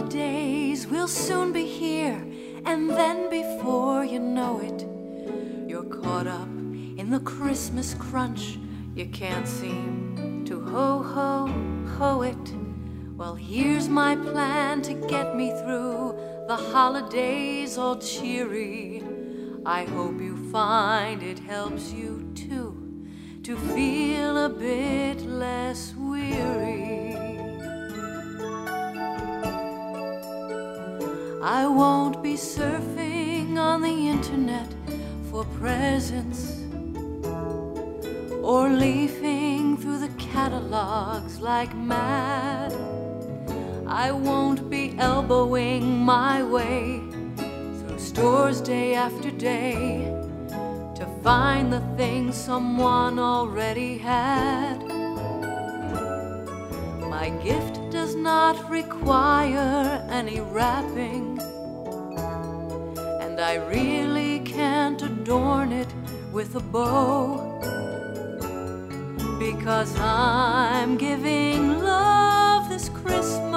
holidays will soon be here, and then before you know it, you're caught up in the Christmas crunch. You can't seem to ho it. Well, here's my plan to get me through the holidays all cheery. I hope you find it helps you too, to feel a bit less weary. I won't be surfing on the internet for presents, or leafing through the catalogs like mad. I won't be elbowing my way through stores day after day to find the things someone already had. My gift does not require any wrapping, and I really can't adorn it with a bow, because I'm giving love this Christmas